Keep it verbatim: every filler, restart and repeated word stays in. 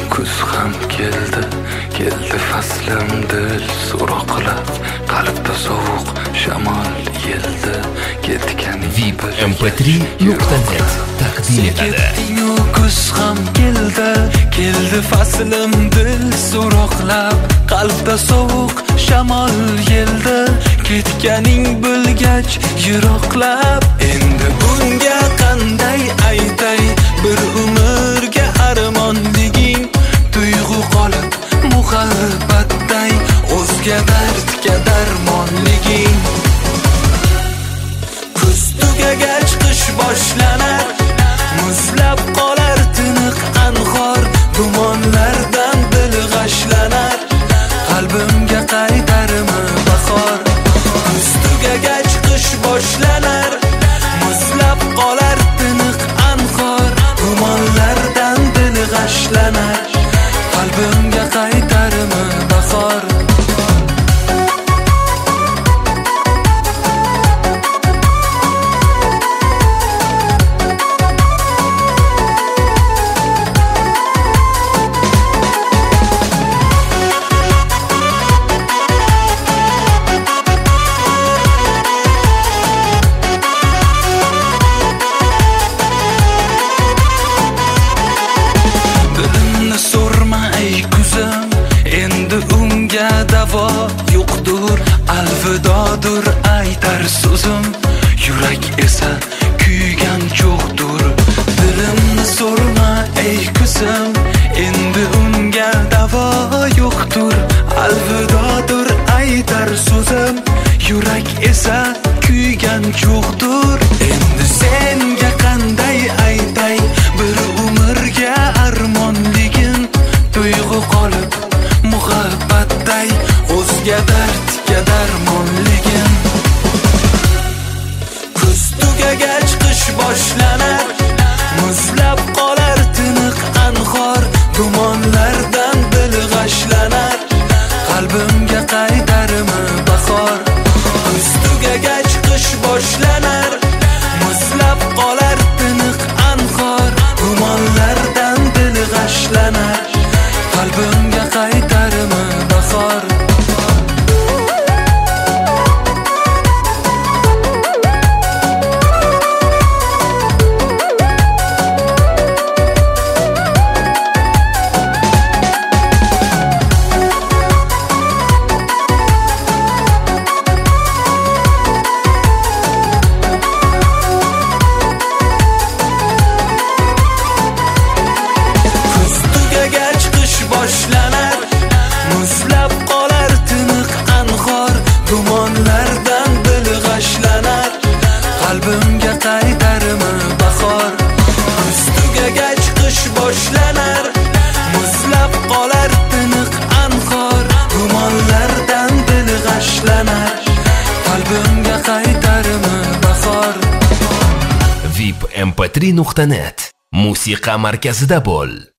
kuz ham keldi, keldi faslim dil so'roqlab, qalbda sovuq shamol yeldi, ketgan vip em pe три nuqta net taqdim etadi. Kuz ham keldi, keldi faslim dil so'roqlab, qalbda sovuq shamol yeldi, ketganing bo'lgach yiroqlab. Endi bunga qanday aytay, bir umrga armonliging, tuyg'u qolib muhabbatday, o'zga dardga darmonliging. Kuz tugagach qish boshlanar, muzlab qolar tiniq anhor, gumonlardan dil g'ashlanar, qalbimga qaytarmi bahor. Kuz tugagach qish boshlanar, muzlab qolar tiniq anhor, gumonlardan dil g'ashlanar, qalbimga qaytarmi bahor. Endi unga davo yo'qdur, alvidodur aytar so'zim, yurak esa kuygan cho'qdur. Dilimni so'rma ey kuzim, endi unga davo yo'qdur, alvidodur aytar so'zim, yurak esa kuygan cho'qdur. Endi senga qanday aytay, bir umrga armonligin, tuyg'u qolib muhabbatday, o'zga dardga darmonligim. Kuz tugagach qish boshlanar, muzlab qolar tiniq anhor, gumonlardan dil g'ashlanar, qalbimga qaytarmi bahor. Kuz tugagach qish boshlanar, muzlab qolar tiniq anhor, gumonlardan dil g'ashlanar, qalbimga qaytarmi bahor. Boshlanar, muzlab qolar tiniq anhor, gumonlardan dil g'ashlanar, qalbimga qaytarmi bahor. Kuz tugagach qish boshlanar, muzlab qolar tiniq anhor, gumonlardan dil g'ashlanar, qalbimga qaytarmi bahor. vip em pe три nuqta net musiqa markazida bo'l.